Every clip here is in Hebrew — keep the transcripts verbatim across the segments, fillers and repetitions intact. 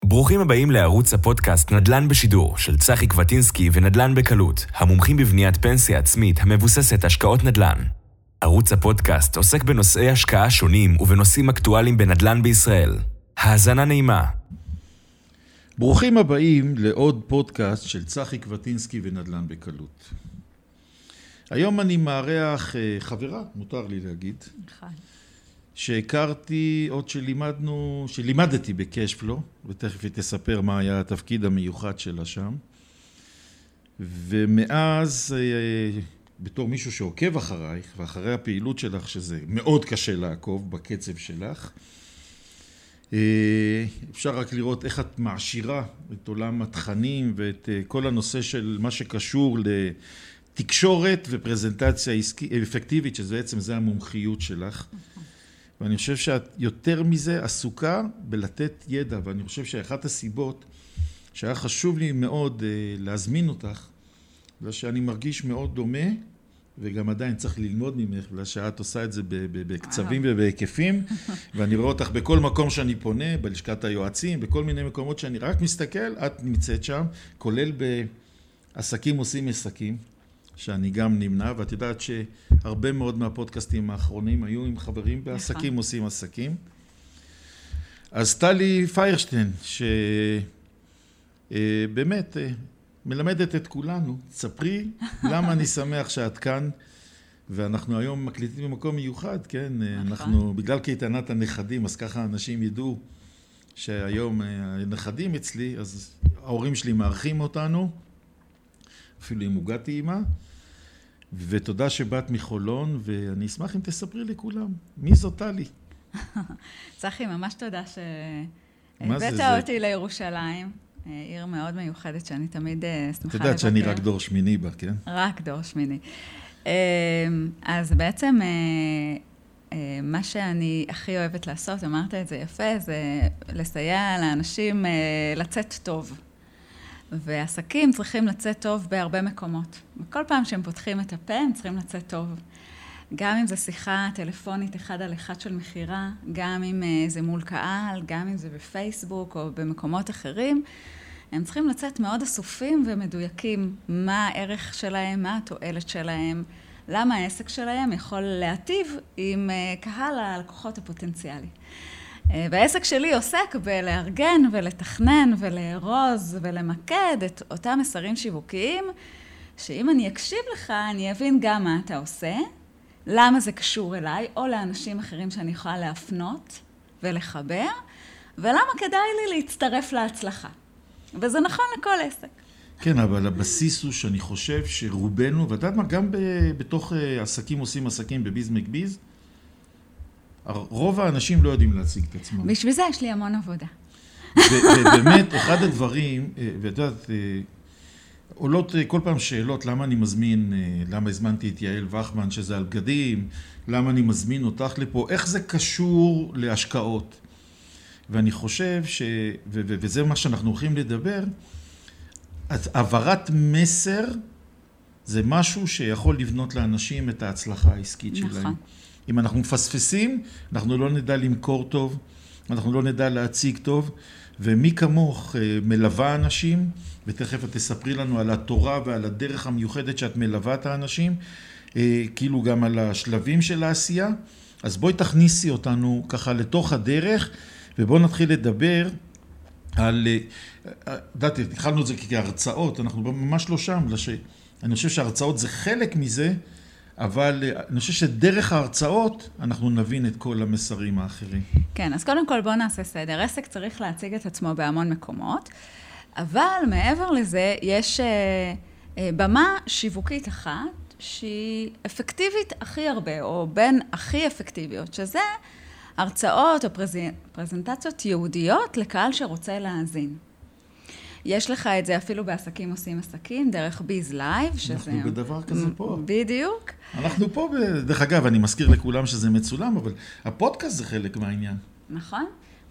ברוכים הבאים לערוץ הפודקאסט נדל"ן בשידור של צחי קווטינסקי ונדל"ן בקלות, המומחים בבניית פנסיה עצמית המבוססת השקעות נדל"ן. ערוץ הפודקאסט עוסק בנושאי השקעה שונים ובנושאים אקטואליים בנדל"ן בישראל. האזנה נעימה. ברוכים הבאים לעוד פודקאסט של צחי קווטינסקי ונדל"ן בקלות. היום אני מארח חברה, מותר לי להגיד, נכון. שהכרתי עוד שלימדנו, שלימדתי בקשפלו, ותכף היא תספר מה היה התפקיד המיוחד שלה שם. ומאז, בתור מישהו שעוקב אחרייך, ואחרי הפעילות שלך, שזה מאוד קשה לעקוב בקצב שלך, אפשר רק לראות איך את מעשירה את עולם התכנים ואת כל הנושא של מה שקשור לתקשורת ופרזנטציה אפקטיבית, שזה בעצם זה המומחיות שלך. ואני חושב שאת יותר מזה עסוקה בלתת ידע, ואני חושב שאחת הסיבות שהיה חשוב לי מאוד להזמין אותך, בגלל שאני מרגיש מאוד דומה, וגם עדיין צריך ללמוד ממך, בגלל שאת עושה את זה בקצבים ובהיקפים, ואני רואה אותך בכל מקום שאני פונה, בלשכת היועצים, בכל מיני מקומות שאני רק מסתכל, את נמצאת שם, כולל בעסקים עושים עסקים, שאני גם נמנע, ואת יודעת שהרבה מאוד מהפודקאסטים האחרונים היו עם חברים בעסקים עושים עסקים. אז טלי פיירשטיין, שבאמת מלמדת את כולנו, תספרי למה אני שמח שאת כאן, ואנחנו היום מקליטים במקום מיוחד, כן? אנחנו, בגלל קייטנת הנכדים, אז ככה אנשים ידעו שהיום הנכדים אצלי, אז ההורים שלי מארחים אותנו, אפילו אם הוגעתי עימה, ותודה שבאת מחולון, ואני אשמח אם תספרי לכולם, מי זאת טלי? צחי, ממש תודה שהבאת אותי לירושלים, עיר מאוד מיוחדת שאני תמיד שמחה לבקר. את יודעת שאני רק דור שמיני בה, כן? רק דור שמיני. אז בעצם מה שאני הכי אוהבת לעשות, אמרת את זה יפה, זה לסייע לאנשים לצאת טוב. ועסקים צריכים לצאת טוב בהרבה מקומות. וכל פעם שהם פותחים את הפה, הם צריכים לצאת טוב. גם אם זה שיחה טלפונית אחד על אחד של מחירה, גם אם זה מול קהל, גם אם זה בפייסבוק או במקומות אחרים, הם צריכים לצאת מאוד אסופים ומדויקים. מה הערך שלהם, מה התועלת שלהם, למה העסק שלהם יכול להטיב עם קהל הלקוחות הפוטנציאלי. והעסק שלי עוסק בלארגן ולתכנן ולארוז ולמקד את אותם מסרים שיווקיים, שאם אני אקשיב לך, אני אבין גם מה אתה עושה, למה זה קשור אליי, או לאנשים אחרים שאני יכולה להפנות ולחבר, ולמה כדאי לי להצטרף להצלחה. וזה נכון לכל עסק. כן, אבל הבסיס הוא שאני חושב שרובנו, ואתה יודעת מה, גם בתוך עסקים עושים עסקים בביז מקביז, רוב האנשים לא יודעים להציג את עצמם. בשביל זה יש לי המון עבודה. ובאמת, אחד הדברים, ואת יודעת, עולות כל פעם שאלות, למה אני מזמין, למה הזמנתי את יעל וחמן, שזה על בגדים, למה אני מזמין אותך לפה, איך זה קשור להשקעות. ואני חושב ש, וזה מה שאנחנו הולכים לדבר, העברת מסר זה משהו שיכול לבנות לאנשים את ההצלחה העסקית שלהם. נכון. אם אנחנו מפספסים, אנחנו לא נדע למכור טוב, אנחנו לא נדע להציג טוב, ומי כמוך מלווה אנשים, ותכף את תספרי לנו על התורה ועל הדרך המיוחדת שאת מלווה את האנשים, כאילו גם על השלבים של העשייה. אז בואי תכניסי אותנו ככה לתוך הדרך, ובואו נתחיל לדבר על, דעתי, התחלנו את זה כהרצאות, אנחנו ממש לא שם, אני חושב שההרצאות זה חלק מזה, אבל אני חושב שדרך ההרצאות אנחנו נבין את כל המסרים האחרים. כן, אז קודם כל בואו נעשה סדר. עסק צריך להציג את עצמו בהמון מקומות, אבל מעבר לזה יש במה שיווקית אחת שהיא אפקטיבית הכי הרבה, או בין הכי אפקטיביות, שזה הרצאות או פרזנטציות יהודיות לקהל שרוצה להאזין. יש לך את זה אפילו בעסקים עושים עסקים, דרך ביז לייב, שזה... אנחנו בדבר כזה פה. בדיוק. אנחנו פה, דרך אגב, אני מזכיר לכולם שזה מצולם, אבל הפודקאסט זה חלק מהעניין. נכון.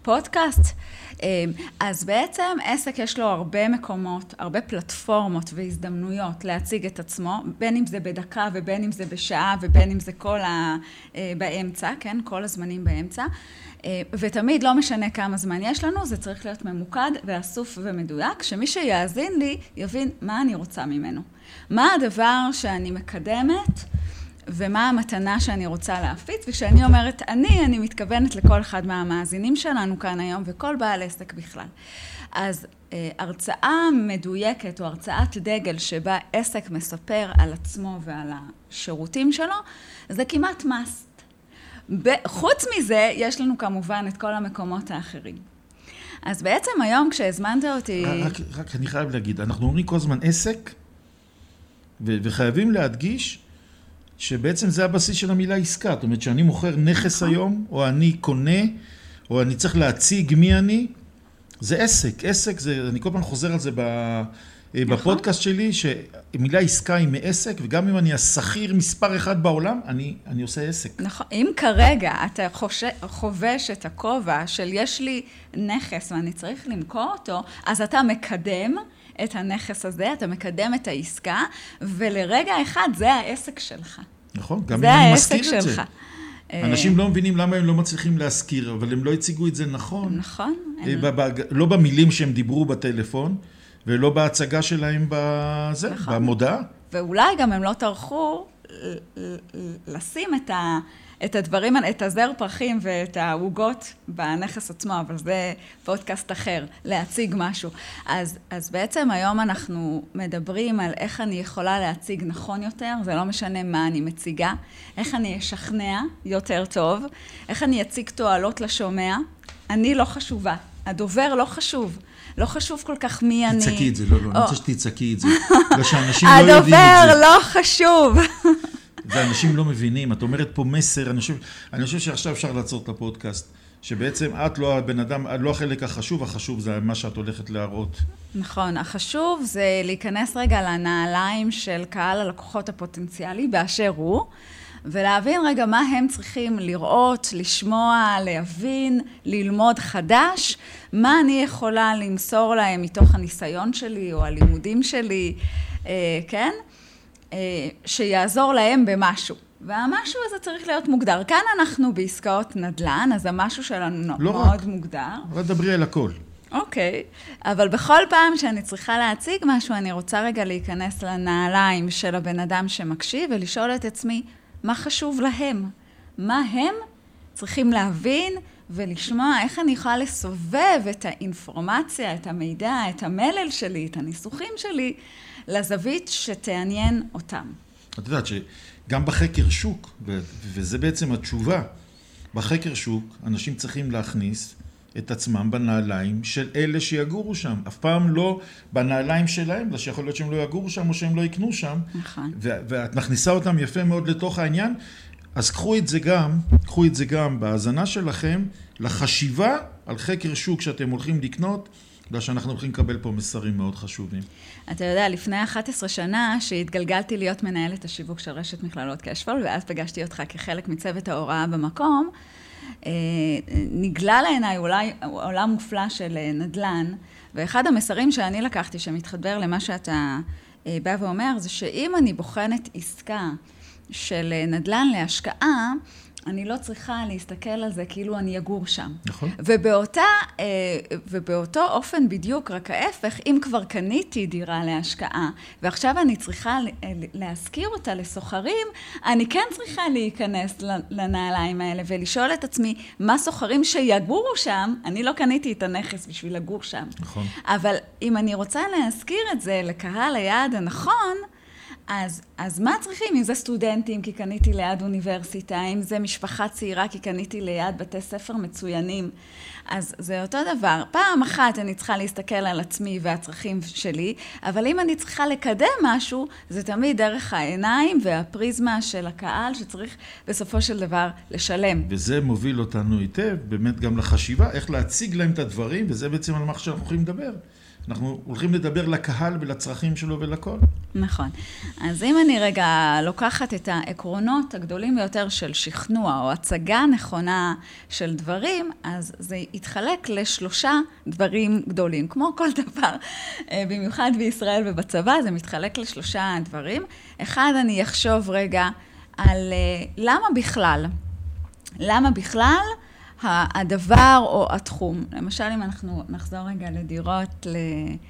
בפודקאסט. אז בעצם עסק יש לו הרבה מקומות, הרבה פלטפורמות והזדמנויות להציג את עצמו, בין אם זה בדקה ובין אם זה בשעה ובין אם זה כל ה... באמצע, כן? כל הזמנים באמצע. ותמיד לא משנה כמה זמן יש לנו, זה צריך להיות ממוקד ואסוף ומדויק, שמי שיאזין לי יבין מה אני רוצה ממנו. מה הדבר שאני מקדמת ומה המתנה שאני רוצה להפיץ, וכשאני אומרת אני, אני מתכוונת לכל אחד מהמאזינים שלנו כאן היום וכל בעל עסק בכלל. אז הרצאה מדויקת או הרצאת דגל שבה עסק מספר על עצמו ועל השירותים שלו, זה כמעט must. חוץ מזה, יש לנו כמובן את כל המקומות האחרים. אז בעצם היום כשהזמנת אותי... רק, רק אני חייב להגיד, אנחנו אומרים כל הזמן עסק, ו- וחייבים להדגיש שבעצם זה הבסיס של המילה עסקה. זאת אומרת שאני מוכר נכס היום, או אני קונה, או אני צריך להציג מי אני, זה עסק. עסק זה, אני כל פעם חוזר על זה ב... בפודקאסט שלי, שמילה עסקה היא מעסק, וגם אם אני השכיר מספר אחד בעולם, אני, אני עושה עסק. נכון. אם כרגע אתה חובש את הכובע של יש לי נכס ואני צריך למכור אותו, אז אתה מקדם את הנכס הזה, אתה מקדם את העסקה, ולרגע אחד זה העסק שלך. נכון, גם אם אני מזכיר את זה. אנשים אה... לא מבינים למה הם לא מצליחים להזכיר, אבל הם לא הציגו את זה נכון. נכון. בבג... לא במילים שהם דיברו בטלפון, ולא בהצגה שלהם בזה, נכון. במודעה. ואולי גם הם לא טרחו לשים את, ה, את הדברים, את הזר פרחים ואת העוגות בנכס עצמו, אבל זה פודקאסט אחר, להציג משהו. אז, אז בעצם היום אנחנו מדברים על איך אני יכולה להציג נכון יותר, זה לא משנה מה אני מציגה, איך אני אשכנע יותר טוב, איך אני אציג תועלות לשומע, אני לא חשובה, הדובר לא חשוב. לא חשוב כל כך מי אני... תצעקי את זה, לא, לא, אני רוצה שתצעקי את זה. לא שאנשים לא יודעים את זה. הדובר לא חשוב. ואנשים לא מבינים, את אומרת פה מסר, אני חושב, אני חושב שעכשיו אפשר לעצור את הפודקאסט, שבעצם את לא הבן אדם, לא החלק החשוב, החשוב זה מה שאת הולכת להראות. נכון, החשוב זה להיכנס רגע לנעליים של קהל הלקוחות הפוטנציאלי באשר הוא, ולהבין רגע מה הם צריכים לראות, לשמוע, להבין, ללמוד חדש, מה אני יכולה למסור להם מתוך הניסיון שלי או הלימודים שלי, כן? שיעזור להם במשהו. והמשהו הזה צריך להיות מוגדר. כאן אנחנו בעסקאות נדל"ן, אז המשהו שלנו לא מאוד רק. מוגדר. אבל דברי על הכל. אוקיי, אבל בכל פעם שאני צריכה להציג משהו, אני רוצה רגע להיכנס לנעליים של הבן אדם שמקשיב ולשאול את עצמי, מה חשוב להם? מה הם צריכים להבין ולשמוע איך אני יכולה לסובב את האינפורמציה, את המידע, את המלל שלי, את הניסוחים שלי, לזווית שתעניין אותם. את יודעת שגם בחקר שוק, וזה בעצם התשובה, בחקר שוק אנשים צריכים להכניס את עצמם בנעליים של אלה שיגורו שם. אף פעם לא בנעליים שלהם, לא שיכול להיות שהם לא יגורו שם או שהם לא יקנו שם. נכון. ואת מכניסה אותם יפה מאוד לתוך העניין. אז קחו את זה גם, קחו את זה גם בהאזנה שלכם לחשיבה על חקר שוק שאתם הולכים לקנות, בגלל שאנחנו הולכים לקבל פה מסרים מאוד חשובים. אתה יודע, לפני אחת עשרה שנה שהתגלגלתי להיות מנהלת השיווק של רשת מכללות קשפול, ואז פגשתי אותך כחלק מצוות ההוראה במקום, נגלה לעיניי אולי עולם מופלא של נדל"ן, ואחד המסרים שאני לקחתי שמתחבר למה שאתה בא ואומר, זה שאם אני בוחנת עסקה של נדל"ן להשקעה, אני לא צריכה להסתכל על זה כאילו אני אגור שם. נכון. ובאותה, ובאותו אופן בדיוק, רק ההפך, אם כבר קניתי דירה להשקעה, ועכשיו אני צריכה להזכיר אותה לסוחרים, אני כן צריכה להיכנס לנעליים האלה, ולשאול את עצמי, מה סוחרים שיגורו שם, אני לא קניתי את הנכס בשביל לגור שם. נכון. אבל אם אני רוצה להזכיר את זה לקהל היעד הנכון, אז, אז מה צריכים? אם זה סטודנטים, כי קניתי ליד אוניברסיטה, אם זה משפחה צעירה, כי קניתי ליד בתי ספר מצוינים. אז זה אותו דבר. פעם אחת אני צריכה להסתכל על עצמי והצרכים שלי, אבל אם אני צריכה לקדם משהו, זה תמיד דרך העיניים והפריזמה של הקהל, שצריך בסופו של דבר לשלם. וזה מוביל אותנו היטב, באמת גם לחשיבה, איך להציג להם את הדברים, וזה בעצם על מה שאנחנו הולכים לדבר. אנחנו הולכים לדבר לקהל ולצרכים שלו ולכל. נכון. אז אם אני רגע לוקחת את העקרונות הגדולים ביותר של שכנוע, או הצגה נכונה של דברים, אז זה יתחלק לשלושה דברים גדולים. כמו כל דבר, במיוחד בישראל ובצבא, זה מתחלק לשלושה דברים. אחד, אני אחשוב רגע על למה בכלל. למה בכלל הדבר או התחום. למשל, אם אנחנו נחזור רגע לדירות ל...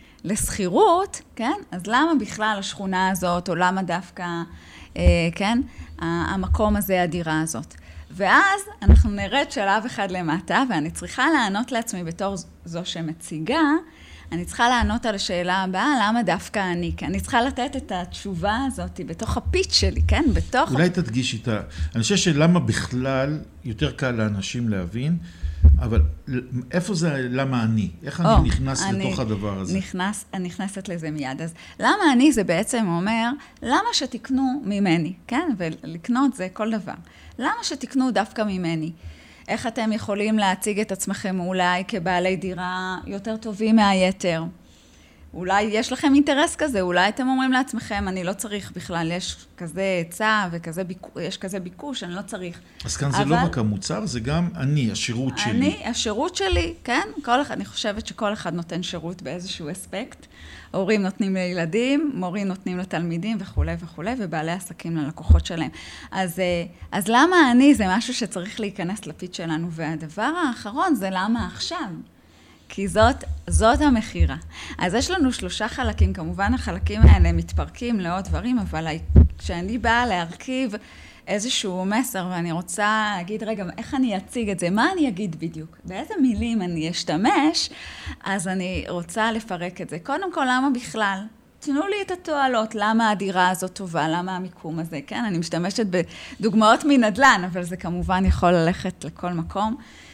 לסחירות, כן? אז למה בכלל השכונה הזאת, או למה דווקא, אה, כן? המקום הזה, הדירה הזאת. ואז אנחנו נרד שלב אחד למטה, ואני צריכה לענות לעצמי בתור זו שמציגה, אני צריכה לענות על השאלה הבאה, למה דווקא אני? כי אני צריכה לתת את התשובה הזאת בתוך הפיץ' שלי, כן? בתוך... אולי תדגיש איתה. אני חושב שלמה בכלל יותר קל לאנשים להבין, אבל איפה זה למה אני? איך אני או, נכנס אני לתוך הדבר הזה? נכנס, אני נכנסת לזה מיד. אז למה אני זה בעצם אומר, למה שתקנו ממני, כן? ולקנות זה כל דבר. למה שתקנו דווקא ממני? איך אתם יכולים להציג את עצמכם אולי כבעלי דירה יותר טובים מהיתר? אולי יש לכם אינטרס כזה, אולי אתם אומרים לעצמכם, אני לא צריך בכלל, יש כזה היצע וכזה ביקוש, יש כזה ביקוש, אני לא צריך. אז כאן זה אבל... לא רק המוצר, זה גם אני, השירות שלי. אני, השירות שלי, כן? כל אחד, אני חושבת שכל אחד נותן שירות באיזשהו אספקט. הורים נותנים לילדים, מורים נותנים לתלמידים וכו' וכו', ובעלי עסקים ללקוחות שלהם. אז, אז למה אני? זה משהו שצריך להיכנס לפיץ שלנו. והדבר האחרון זה למה עכשיו? כי זאת, זאת המחירה. אז יש לנו שלושה חלקים, כמובן החלקים האלה מתפרקים לעוד דברים, אבל כשאני באה להרכיב איזשהו מסר, ואני רוצה להגיד, רגע, איך אני אציג את זה? מה אני אגיד בדיוק? באיזה מילים אני אשתמש? אז אני רוצה לפרק את זה. קודם כל, למה בכלל? תנו לי את התועלות, למה הדירה הזאת טובה, למה המיקום הזה, כן? אני משתמשת בדוגמאות מנדל"ן, אבל זה כמובן יכול ללכת לכל מקום.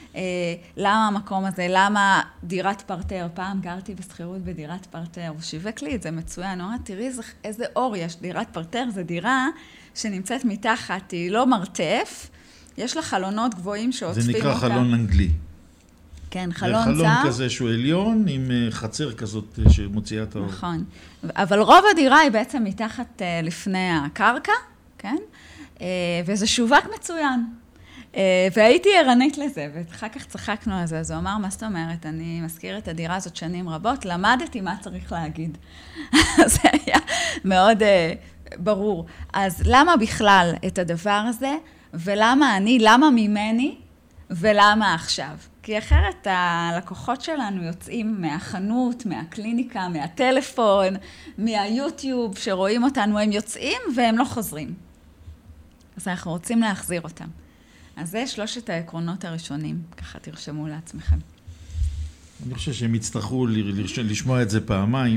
למה המקום הזה, למה דירת פרטר, פעם גרתי בסחירות בדירת פרטר, הוא שיווק לי את זה מצוין, הוא אמר, תראי איזה אור יש, דירת פרטר זה דירה שנמצאת מתחת, היא לא מרתף, יש לה חלונות גבוהים שעוטפים אותה. זה נקרא חלון אנגלי. כן, חלון צר. חלון כזה שהוא עליון עם חצר כזאת שמוציאה את האור. נכון, אבל רוב הדירה היא בעצם מתחת לפני הקרקע, כן? וזה שווק מצוין. והייתי ערנית לזה, ואחר כך צחקנו על זה, אז הוא אמר, מה זאת אומרת, אני מזכיר את הדירה הזאת שנים רבות, למדתי מה צריך להגיד. זה היה מאוד uh, ברור. אז למה בכלל את הדבר הזה, ולמה אני, למה ממני, ולמה עכשיו? כי אחרת הלקוחות שלנו יוצאים מהחנות, מהקליניקה, מהטלפון, מהיוטיוב, שרואים אותנו, הם יוצאים והם לא חוזרים. אז אנחנו רוצים להחזיר אותם. אז זה שלושת העקרונות הראשונים, ככה תרשמו לעצמכם. אני חושב שהם יצטרכו לשמוע את זה פעמיים.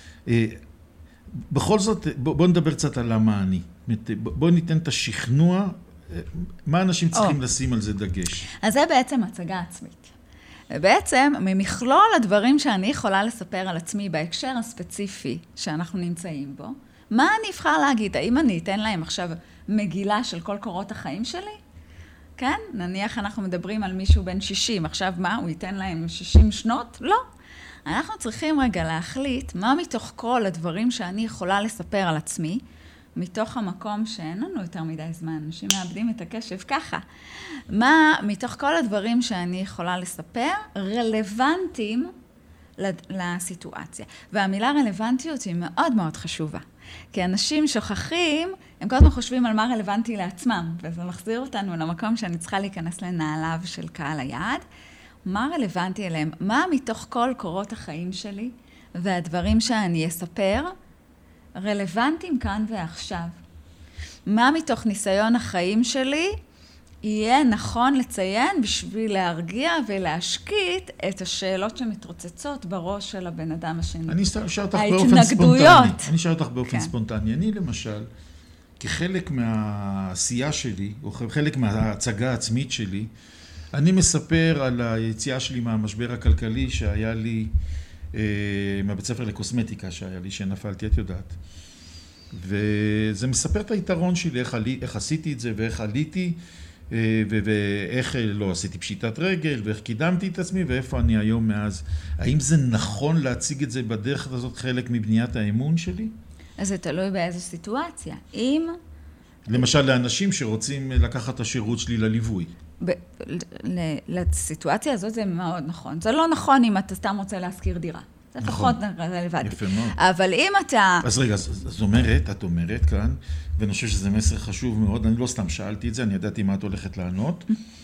בכל זאת, בואו נדבר קצת על למה אני. בואו ניתן את השכנוע, מה אנשים צריכים לשים על זה דגש? אז זה בעצם הצגה עצמית. בעצם, ממכלול הדברים שאני יכולה לספר על עצמי בהקשר הספציפי שאנחנו נמצאים בו, מה אני אבחר להגיד? האם אני אתן להם עכשיו מגילה של כל קורות החיים שלי? כן? נניח אנחנו מדברים על מישהו בן שישים, עכשיו מה? הוא ייתן להם שישים שנות? לא. אנחנו צריכים רגע להחליט מה מתוך כל הדברים שאני יכולה לספר על עצמי, מתוך המקום שאין לנו יותר מדי זמן, אנשים מאבדים את הקשב ככה. מה מתוך כל הדברים שאני יכולה לספר רלוונטיים לסיטואציה. והמילה רלוונטיות היא מאוד מאוד חשובה. כי אנשים שוכחים, הם כל הזמן חושבים על מה רלוונטי לעצמם, וזה מחזיר אותנו למקום שאני צריכה להיכנס לנעליו של קהל היעד. מה רלוונטי אליהם? מה מתוך כל קורות החיים שלי והדברים שאני אספר רלוונטיים כאן ועכשיו? מה מתוך ניסיון החיים שלי יהיה נכון לציין בשביל להרגיע ולהשקיט את השאלות שמתרוצצות בראש של הבן אדם השני. אני אשאל אותך באופן ספונטני. אני אשאל אותך באופן ספונטני. אני למשל, כחלק מהעשייה שלי, או חלק מההצגה העצמית שלי, אני מספר על היציאה שלי מהמשבר הכלכלי שהיה לי, מהבית ספר לקוסמטיקה שהיה לי, שנפלתי, את יודעת. וזה מספר את היתרון שלי, איך, עלי, איך עשיתי את זה ואיך עליתי, ואיך לא עשיתי פשיטת רגל, ואיך קידמתי את עצמי, ואיפה אני היום מאז. האם זה נכון להציג את זה בדרך הזאת חלק מבניית האמון שלי? אז זה תלוי באיזו סיטואציה. אם... למשל, לאנשים שרוצים לקחת את השירות שלי לליווי. ב... לסיטואציה הזאת זה מאוד נכון. זה לא נכון אם אתה סתם רוצה להשכיר דירה. זה פחות רלוונטי. יפה מאוד. אבל אם אתה... אז רגע, אז אומרת, את אומרת כאן, ואני חושב שזה מסר חשוב מאוד, אני לא סתם שאלתי את זה, אני ידעתי מה את הולכת לענות,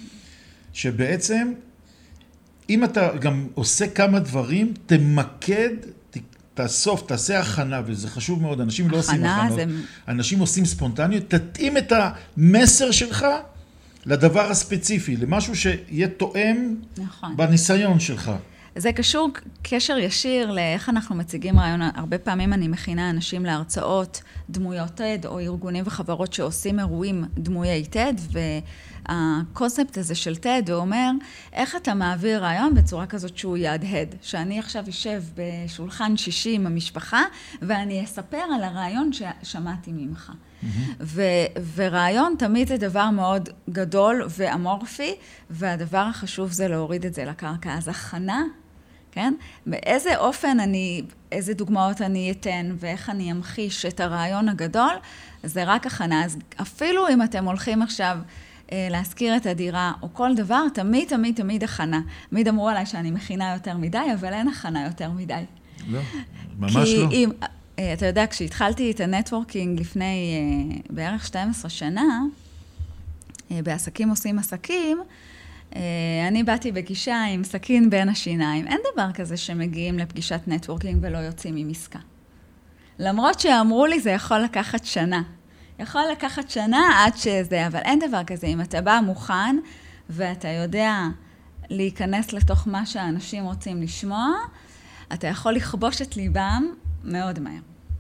שבעצם, אם אתה גם עושה כמה דברים, תמקד, תאסוף, תעשה הכנה, וזה חשוב מאוד, אנשים לא עושים הכנות, זה... אנשים עושים ספונטניות, תתאים את המסר שלך לדבר הספציפי, למשהו שיהיה תואם נכון. בניסיון שלך. זה קשור קשר ישיר לאיך אנחנו מציגים רעיון. הרבה פעמים אני מכינה אנשים להרצאות דמויות TED, או ארגונים וחברות שעושים אירועים דמויי TED, והקונספט הזה של TED הוא אומר, איך אתה מעביר רעיון בצורה כזאת שהוא יהדהד. שאני עכשיו אשב בשולחן שישי עם המשפחה, ואני אספר על הרעיון ששמעתי ממך. ו- ורעיון תמיד זה דבר מאוד גדול ואמורפי, והדבר החשוב זה להוריד את זה לקרקע. אז הכנה, כן? באיזה אופן אני, איזה דוגמאות אני אתן, ואיך אני אמחיש את הרעיון הגדול, זה רק הכנה. אז אפילו אם אתם הולכים עכשיו אה, להזכיר את הדירה, או כל דבר, תמיד, תמיד, תמיד הכנה. תמיד אמרו עליי שאני מכינה יותר מדי, אבל אין הכנה יותר מדי. לא, ממש כי לא. אם, אתה יודע, כשהתחלתי את הנטוורקינג לפני אה, בערך שתים עשרה שנה, אה, בעסקים עושים עסקים, אה, אני באתי בגישה עם סכין בין השיניים. אין דבר כזה שמגיעים לפגישת נטוורקינג ולא יוצאים עם עסקה. למרות שאמרו לי זה יכול לקחת שנה. יכול לקחת שנה עד שזה, אבל אין דבר כזה. אם אתה בא מוכן ואתה יודע להיכנס לתוך מה שהאנשים רוצים לשמוע, אתה יכול לכבוש את ליבם מאוד מהר.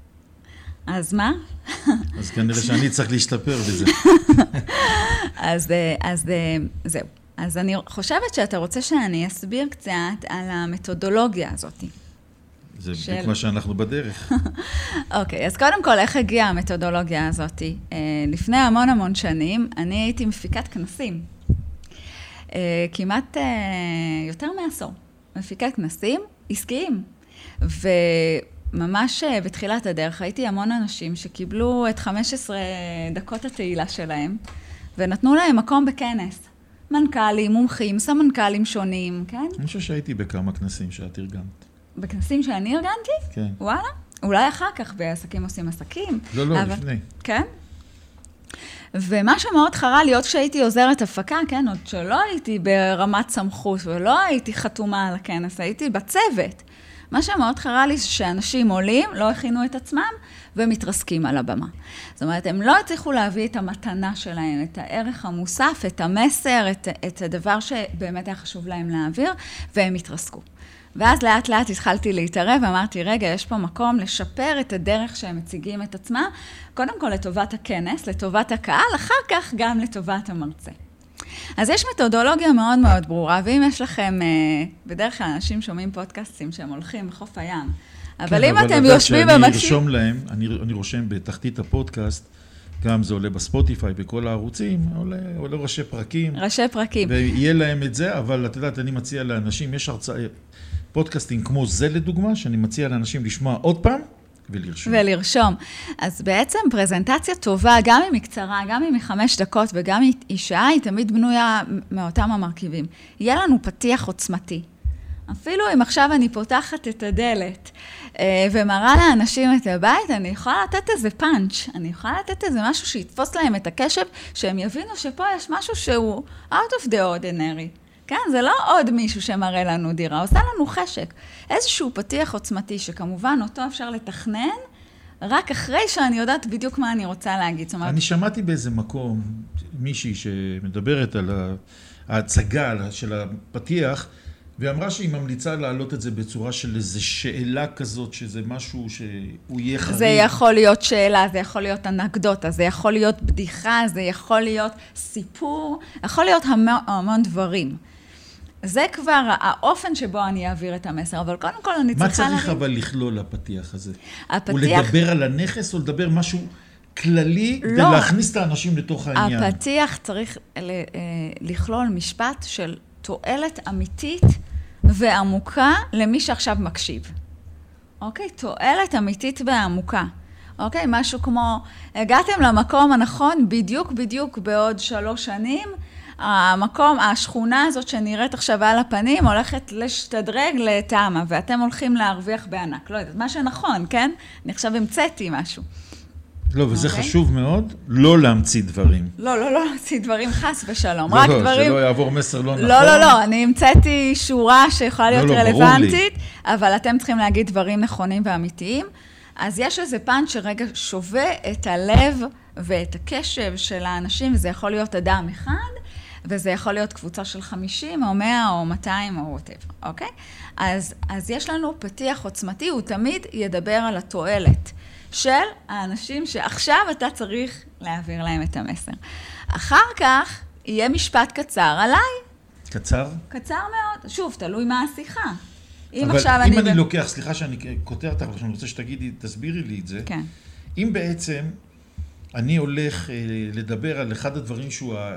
אז מה? אז כנראה שאני צריך להשתפר בזה. אז, אז זהו. אז אני חושבת שאתה רוצה שאני אסביר קצת על המתודולוגיה הזאת. זה של... בדיוק מה שאנחנו בדרך. אוקיי, אז קודם כל, איך הגיעה המתודולוגיה הזאת? לפני המון המון שנים, אני הייתי מפיקת כנסים. כמעט יותר מעשור. מפיקת כנסים עסקיים. וממש בתחילת הדרך הייתי המון אנשים שקיבלו את חמש עשרה דקות התהילה שלהם, ונתנו להם מקום בכנס. מנכ"לים, מומחים, סמנכ"לים שונים, כן? אני חושב שהייתי בכמה כנסים שאת ארגנת. בכנסים שאני ארגנתי? כן. וואלה? אולי אחר כך בעסקים עושים עסקים. לא, לא, אבל... לפני. כן? ומה שמאוד חרה להיות שהייתי עוזרת הפקה, כן, עוד שלא הייתי ברמת סמכות ולא הייתי חתומה על הכנס, הייתי בצוות. מה שמאוד חרה לי שאנשים עולים, לא הכינו את עצמם ומתרסקים על הבמה. זאת אומרת, הם לא הצליחו להביא את המתנה שלהם, את הערך המוסף, את המסר, את, את הדבר שבאמת היה חשוב להם להעביר, והם התרסקו. ואז לאט לאט התחלתי להתערב ואמרתי, רגע, יש פה מקום לשפר את הדרך שהם מציגים את עצמם, קודם כל לטובת הכנס, לטובת הקהל, אחר כך גם לטובת המרצה. אז יש מתודולוגיה מאוד מאוד ברורה, ואם יש לכם, בדרך כלל אנשים שומעים פודקאסטים שהם הולכים בחוף הים, אבל כן, אם אבל אתם יושבים ומקשיבים... אני ארשום להם, אני, אני רושם בתחתית הפודקאסט, גם זה עולה בספוטיפיי, בכל הערוצים, עולה, עולה ראשי פרקים. ראשי פרקים. ויהיה להם את זה, אבל את יודעת, אני מציע לאנשים, יש הרצאה, פודקאסטים כמו זה לדוגמה, שאני מציע לאנשים לשמוע עוד פעם, ולרשום. ולרשום. אז בעצם פרזנטציה טובה, גם אם היא קצרה, גם אם היא חמש דקות, וגם אם היא שעה, היא תמיד בנויה מאותם המרכיבים. יהיה לנו פתיח עוצמתי. אפילו אם עכשיו אני פותחת את הדלת, ומראה לאנשים את הבית, אני יכולה לתת איזה פאנץ', אני יכולה לתת איזה משהו שיתפוס להם את הקשב, שהם יבינו שפה יש משהו שהוא out of the ordinary. כן, זה לא עוד מישהו שמראה לנו דירה, עושה לנו חשק. איזשהו פתיח עוצמתי, שכמובן אותו אפשר לתכנן, רק אחרי שאני יודעת בדיוק מה אני רוצה להגיד. זאת אומרת... אני שמעתי באיזה מקום, מישהי שמדברת על ההצגה של הפתיח, ואמרה שהיא ממליצה להעלות את זה בצורה של איזו שאלה כזאת, שזה משהו שהוא יהיה חריג. זה יכול להיות שאלה, זה יכול להיות אנקדוטה, זה יכול להיות בדיחה, זה יכול להיות סיפור, יכול להיות המון, המון דברים. זה כבר האופן שבו אני אעביר את המסר, אבל קודם כל אני צריכה... מה צריך להגיד... אבל לכלול לפתיח הזה? הפתיח... הוא לדבר על הנכס או לדבר משהו כללי, לא. כדי להכניס את האנשים לתוך העניין? הפתיח צריך לכלול משפט של תועלת אמיתית ועמוקה למי שעכשיו מקשיב. אוקיי? תועלת אמיתית ועמוקה. אוקיי? משהו כמו, הגעתם למקום הנכון בדיוק בדיוק בעוד שלוש שנים, המקום, השכונה הזאת שנראית עכשיו על הפנים, הולכת להשתדרג לתאמה, ואתם הולכים להרוויח בענק. לא יודעת, מה שנכון, כן? אני עכשיו המצאתי משהו. לא, וזה okay. חשוב מאוד, לא להמציא דברים. לא, לא, לא להמציא דברים, חס ושלום. לא, רק לא, דברים... שלא יעבור מסר לא נכון. לא, לא, לא, אני המצאתי שורה שיכולה להיות לא, לא, רלוונטית, אבל אתם צריכים להגיד דברים נכונים ואמיתיים. אז יש איזה פן שרגע שווה את הלב ואת הקשב של האנשים, וזה יכול להיות אדם אחד, וזה יכול להיות קבוצה של חמישים, או מאה, או מאתיים, או whatever, אוקיי? אז, אז יש לנו פתיח עוצמתי, הוא תמיד ידבר על התועלת של האנשים שעכשיו אתה צריך להעביר להם את המסר. אחר כך יהיה משפט קצר עליי. קצר? קצר מאוד. שוב, תלוי מה השיחה. אם אבל אם אני, אני ב... לוקח, סליחה שאני כותב אותך, אבל שאני רוצה שתגידי, תסבירי לי את זה. כן. אם בעצם אני הולך אה, לדבר על אחד הדברים שהוא ה...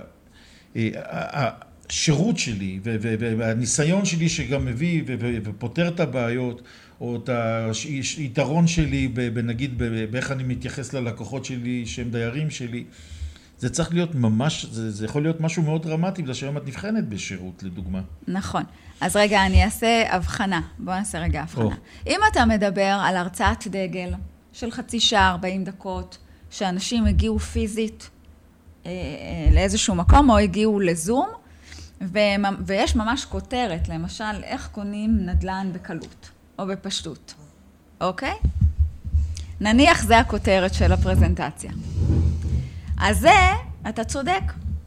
השירות שלי והניסיון שלי שגם מביא ופותר את הבעיות, או את היתרון שלי, נגיד, באיך אני מתייחס ללקוחות שלי שהם דיירים שלי, זה צריך להיות ממש, זה, זה יכול להיות משהו מאוד דרמטי, בגלל שהיום את נבחנת בשירות, לדוגמה. נכון. אז רגע, אני אעשה הבחנה. בוא נעשה רגע הבחנה. Oh. אם אתה מדבר על הרצאת דגל של חצי שעה, ארבעים דקות, שאנשים הגיעו פיזית, לאיזשהו מקום, או הגיעו לזום, ויש ממש כותרת, למשל, איך קונים נדל"ן בקלות, או בפשטות. אוקיי? נניח זה הכותרת של הפרזנטציה. אז זה, אתה צודק.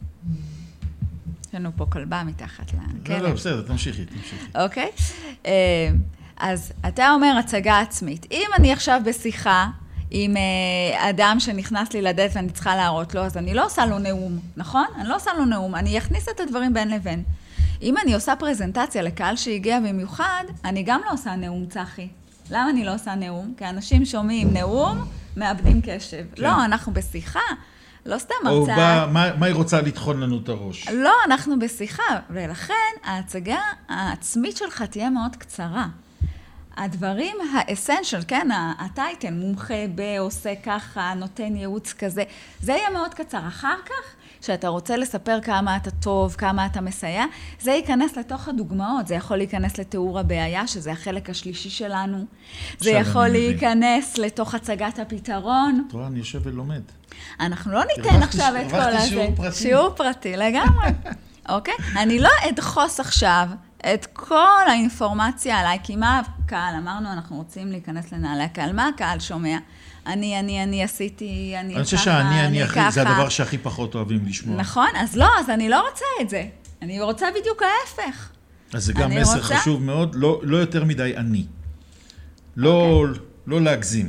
יש לנו פה כלבה מתחת לכלב. לא, לא, בסדר, תמשיכי, תמשיכי. אוקיי? אז אתה אומר הצגה עצמית. אם אני עכשיו בשיחה, עם אדם שנכנס לי לדלת ואני צריכה להראות לו, אז אני לא עושה לו נאום, נכון? אני לא עושה לו נאום, אני אכניס את הדברים בין לבין. אם אני עושה פרזנטציה לקהל שהגיע במיוחד, אני גם לא עושה נאום, צחי. למה אני לא עושה נאום? כי אנשים שומעים נאום, מאבדים קשב. כן. לא, אנחנו בשיחה, לא סתם הרצאה. או בא, מה, מה היא רוצה לטחון לנו את הראש? לא, אנחנו בשיחה, ולכן ההצגה העצמית שלך תהיה מאוד קצרה. הדברים האסנשל, כן, הטייטל, מומחה בעושה ככה, נותן ייעוץ כזה, זה יהיה מאוד קצר. אחר כך, שאתה רוצה לספר כמה אתה טוב, כמה אתה מסייע, זה ייכנס לתוך הדוגמאות, זה יכול להיכנס לתיאור הבעיה, שזה החלק השלישי שלנו, זה יכול להיכנס לתוך הצגת הפתרון. תראה, אני יושב ולומד. אנחנו לא ניתן עכשיו את כל הזה. שיעור פרטי. שיעור פרטי, לגמרי. אוקיי? אני לא אדחוס עכשיו את כל האינפורמציה עליי, כי מה הקהל? אמרנו, אנחנו רוצים להיכנס לנעלי הקהל. מה הקהל שומע? אני, אני, אני עשיתי, אני ככה, אני חושב שאני, אני הכי, זה הדבר שהכי פחות אוהבים לשמוע. נכון, אז לא, אז אני לא רוצה את זה. אני רוצה בדיוק ההפך. אז זה גם מסר רוצה... חשוב מאוד, לא, לא יותר מדי אני. לא, okay. לא להגזים.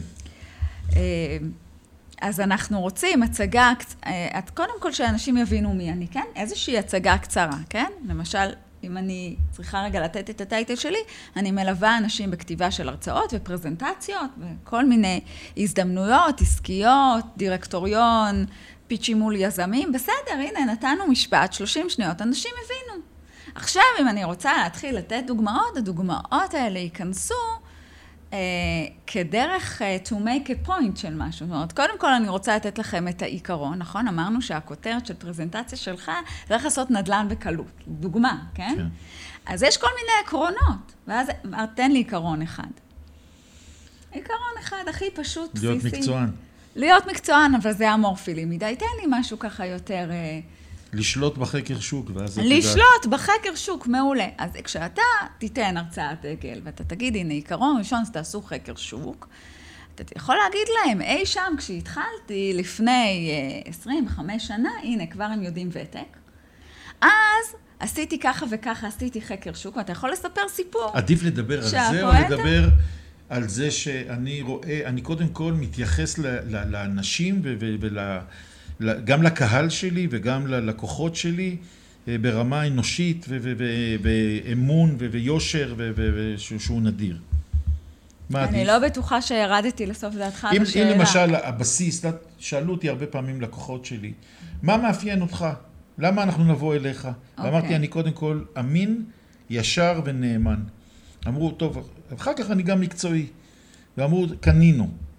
אז אנחנו רוצים הצגה, קודם כל שאנשים יבינו מי אני, כן? איזושהי הצגה קצרה, כן? למשל, אם אני צריכה רגע לתת את הטייטל שלי, אני מלווה אנשים בכתיבה של הרצאות ופרזנטציות, וכל מיני הזדמנויות, עסקיות, דירקטוריון, פיצ'ים מול יזמים. בסדר, הנה, נתנו משפט, שלושים שניות, אנשים הבינו. עכשיו, אם אני רוצה להתחיל לתת דוגמאות, הדוגמאות האלה ייכנסו אה, כדרך אה, to make a point של משהו. זאת אומרת, קודם כל אני רוצה לתת לכם את העיקרון, נכון? אמרנו שהכותרת של פרזנטציה שלך, זה איך לעשות נדל"ן בקלות. דוגמה, כן? כן. אז יש כל מיני עקרונות, ואז תן לי עיקרון אחד. עיקרון אחד הכי פשוט, בסיסי. להיות מקצוען. להיות מקצוען, אבל זה אמורפילי מדי. תן לי משהו ככה יותר... לשלוט בחקר שוק, ואז... לשלוט בחקר שוק, מעולה. אז כשאתה תיתן הרצאת דגל, ואתה תגיד, הנה, עיקרון ראשון, אז תעשו חקר שוק, אתה יכול להגיד להם, אי שם, כשהתחלתי לפני עשרים וחמש שנה, הנה, כבר הם יודעים ותק. אז עשיתי ככה וככה, עשיתי חקר שוק, ואתה יכול לספר סיפור. עדיף לדבר על זה, או לדבר על זה שאני רואה, אני קודם כל מתייחס לאנשים ול... גם לקהל שלי וגם ללקוחות שלי ברמה אנושית ואמון ויושר שהוא נדיר. אני לא בטוחה שירדתי לסוף דעתך בשאלה. אם למשל הבסיס, שאלו אותי הרבה פעמים לקוחות שלי, מה מאפיין אותך? למה אנחנו נבוא אליך? ואמרתי, אני קודם כל אמין, ישר ונאמן. אמרו, טוב, אחר כך אני גם מקצועי. ואמרו, קנינו.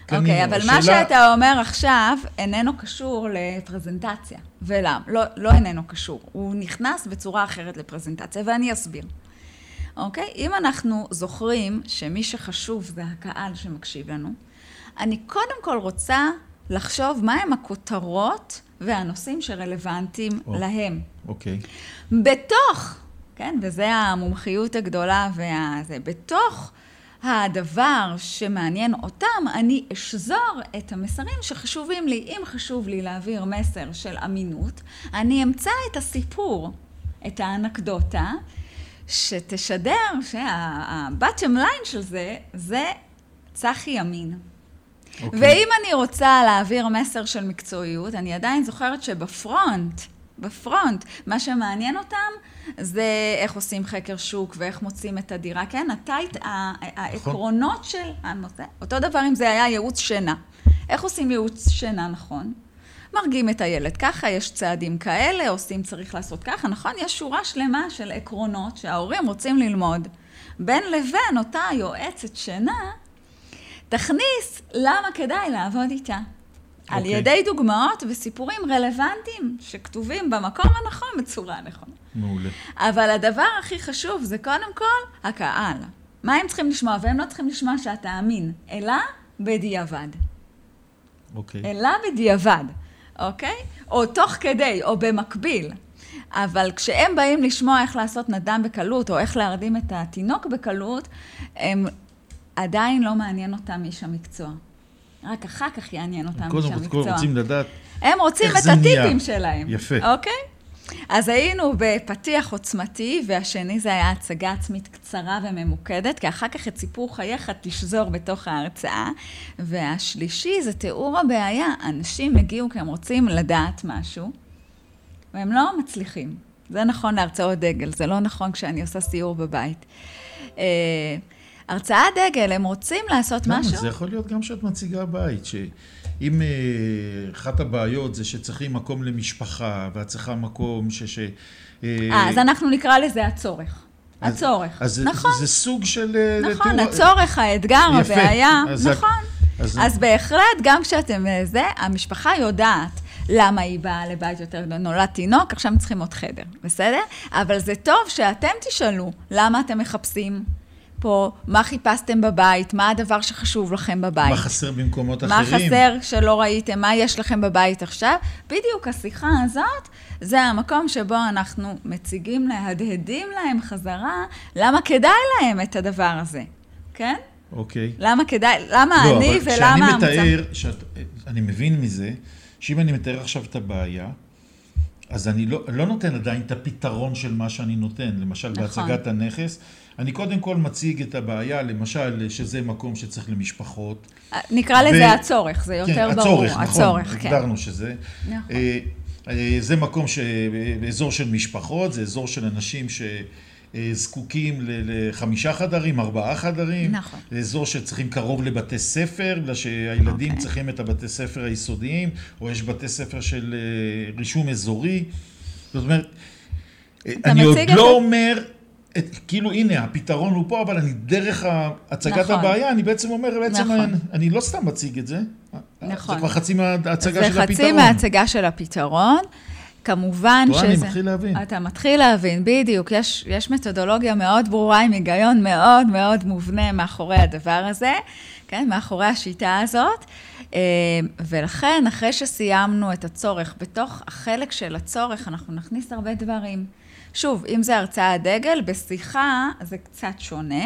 אוקיי, אבל מה שאתה אומר עכשיו איננו קשור לפרזנטציה. ולמה? לא, לא איננו קשור. הוא נכנס בצורה אחרת לפרזנטציה, ואני אסביר. אוקיי? אם אנחנו זוכרים שמי שחשוב זה הקהל שמקשיב לנו, אני קודם כל רוצה לחשוב מהם הכותרות והנושאים שרלוונטיים או, להם. אוקיי. בתוך, כן, וזה המומחיות הגדולה והזה, בתוך הדבר שמעניין אותם, אני אשזור את המסרים שחשובים לי. אם חשוב לי להעביר מסר של אמינות, אני אמצא את הסיפור, את האנקדוטה, שתשדר שה-bottom line של זה, זה צחי ימין. Okay. ואם אני רוצה להעביר מסר של מקצועיות, אני עדיין זוכרת שבפרונט, בפרונט, מה שמעניין אותם זה איך עושים חקר שוק ואיך מוצאים את הדירה. כן, הטייט, העקרונות של הנושא. אותו דבר אם זה היה ייעוץ שינה. איך עושים ייעוץ שינה, נכון? מרגים את הילד ככה, יש צעדים כאלה, עושים צריך לעשות ככה, נכון? יש שורה שלמה של עקרונות שההורים רוצים ללמוד. בין לבין אותה יועצת שינה, תכניס למה כדאי לעבוד איתה. Okay. על ידי דוגמאות וסיפורים רלוונטיים שכתובים במקום הנכון בצורה הנכונה. מעולה. אבל הדבר הכי חשוב זה קודם כל הקהל. מה הם צריכים לשמוע? והם לא צריכים לשמוע שאתה אמין, אלא בדיעבד. אוקיי. Okay. אלא בדיעבד, אוקיי? Okay? או תוך כדי, או במקביל. אבל כשהם באים לשמוע איך לעשות נדל"ן בקלות, או איך להרדים את התינוק בקלות, הם עדיין לא מעניין אותם איש המקצוע. רק אחר כך יעניין אותם איש המקצוע. קודם רוצים לדעת הם רוצים את הטיפים שלהם. יפה. אוקיי? אז היינו בפתיח עוצמתי, והשני זה היה הצגה עצמית קצרה וממוקדת, כי אחר כך את סיפור חייך תשזור בתוך ההרצאה. והשלישי זה תיאור הבעיה. אנשים הגיעו כי הם רוצים לדעת משהו, והם לא מצליחים. זה נכון להרצאות דגל, זה לא נכון כשאני עושה סיור בבית. הרצאה דגל, הם רוצים לעשות משהו? זה יכול להיות גם שאת מציגה בית, שאם אחת הבעיות זה שצריכים מקום למשפחה, ואת צריכה מקום ש... אה, אז אנחנו נקרא לזה הצורך. הצורך, נכון. זה סוג של... נכון, הצורך, האתגר, הבעיה, נכון. אז בהחלט, גם כשאתם זה, המשפחה יודעת למה היא באה לבית יותר גדול, נולד תינוק, עכשיו צריכים עוד חדר, בסדר? אבל זה טוב שאתם תשאלו למה אתם מחפשים פה, מה חיפשתם בבית, מה הדבר שחשוב לכם בבית. מה חסר במקומות מה אחרים. מה חסר שלא ראיתם, מה יש לכם בבית עכשיו. בדיוק השיחה הזאת, זה המקום שבו אנחנו מציגים, להדהדים להם חזרה, למה כדאי להם את הדבר הזה, כן? אוקיי. למה כדאי, למה לא, אני אבל ולמה כשאני המצב... מתאר, שאת, אני מבין מזה, שאם אני מתאר עכשיו את הבעיה, אז אני לא, לא נותן עדיין את הפתרון של מה שאני נותן, למשל נכון. בהצגת הנכס, אני קודם כל מציג את הבעיה, למשל שזה מקום שצריך למשפחות. נקרא לזה ו... הצורך, זה יותר כן, ברור. הצורך, הצורך, נכון, כן. הגדרנו שזה. נכון. זה מקום ש... אזור של משפחות, זה אזור של אנשים שזקוקים לחמישה חדרים, ארבעה חדרים. נכון. זה אזור שצריכים קרוב לבתי ספר, בגלל שהילדים okay. צריכים את הבתי ספר היסודיים, או יש בתי ספר של רישום אזורי. זאת אומרת, אני עוד לא זה... אומר... את, כאילו, הנה, הפתרון הוא פה, אבל אני דרך הצגת נכון. הבעיה, אני בעצם אומר, בעצם נכון. אני, אני לא סתם מציג את זה. נכון. זה כבר חצי מההצגה של הפתרון. זה חצי מההצגה של הפתרון. כמובן שזה... אני מתחיל להבין. אתה מתחיל להבין, בדיוק. יש, יש מתודולוגיה מאוד ברורה, עם היגיון מאוד מאוד מובנה מאחורי הדבר הזה, כן? מאחורי השיטה הזאת. ולכן, אחרי שסיימנו את הצורך, בתוך החלק של הצורך, אנחנו נכניס הרבה דברים. שוב, אם זה הרצאה דגל, בשיחה זה קצת שונה.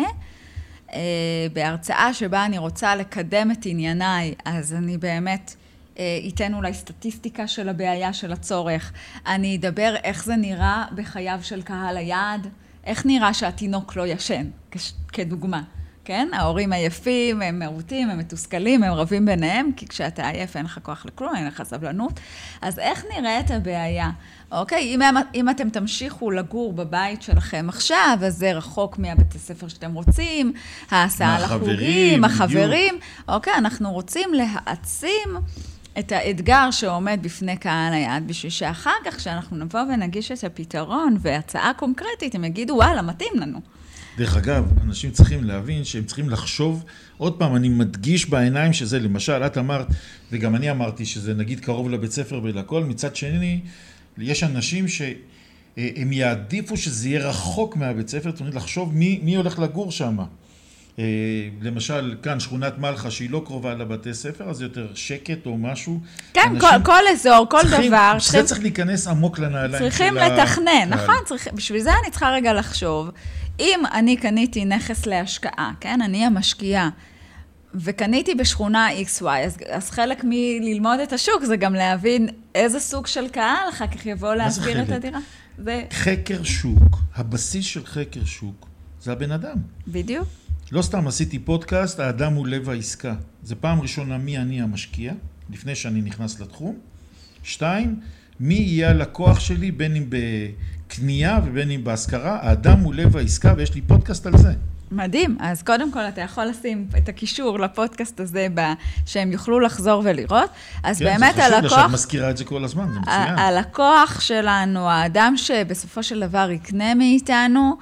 בהרצאה שבה אני רוצה לקדם את ענייניי, אז אני באמת אתן אולי סטטיסטיקה של הבעיה של הצורך. אני אדבר איך זה נראה בחייו של קהל היעד, איך נראה שהתינוק לא ישן, כדוגמה. כן? ההורים עייפים, הם מרוטים, הם מתוסכלים, הם רבים ביניהם, כי כשאתה עייף אין לך כוח לכלום, אין לך סבלנות. אז איך נראית הבעיה? אוקיי, אם, אם אתם תמשיכו לגור בבית שלכם עכשיו, אז זה רחוק מהבתי ספר שאתם רוצים, ההסעה לחוגים, החברים, אוקיי, אנחנו רוצים להעצים את האתגר שעומד בפני קהל היעד, בשביל שאחר כך, כשאנחנו נבוא ונגיש את הפתרון והצעה קונקרטית, הם יגידו, וואלה, מתאים לנו. דרך אגב, אנשים צריכים להבין שהם צריכים לחשוב, עוד פעם, אני מדגיש בעיניים שזה, למשל, את אמרת, וגם אני אמרתי שזה נגיד קרוב לבית ספר ולכל, מצד שני, יש אנשים שהם יעדיפו שזה יהיה רחוק מהבית ספר, זאת אומרת, לחשוב מי, מי הולך לגור שם. למשל, כאן שכונת מלחה שהיא לא קרובה לבתי ספר, אז יותר שקט או משהו. כן, כל, כל אזור, כל צריכים, דבר. זה צריכים, צריך להיכנס עמוק לנעליים. צריכים לתכנן, נכון? צריך, בשביל זה אני צריכה רגע לחשוב. אם אני קניתי נכס להשקעה, כן? אני המשקיעה, וקניתי בשכונה אקס וואי, אז, אז חלק מללמוד את השוק זה גם להבין איזה סוג של קהל אחר כך יבוא להסביר את הדירה. זה... חקר שוק, הבסיס של חקר שוק, זה הבן אדם. בדיוק. לא סתם עשיתי פודקאסט, האדם הוא לב העסקה. זה פעם ראשונה מי אני המשקיע, לפני שאני נכנס לתחום. שתיים, מי יהיה הלקוח שלי, בין אם בקנייה ובין אם בהשכרה. האדם הוא לב העסקה, ויש לי פודקאסט על זה. מדהים. אז קודם כל אתה יכול לשים את הקישור לפודקאסט הזה, שהם יוכלו לחזור ולראות. אז כן, באמת זה חשוב הלקוח... שאת מזכירה את זה כל הזמן, זה מצוין. הלקוח שלנו, האדם שבסופו של דבר יקנה מאיתנו,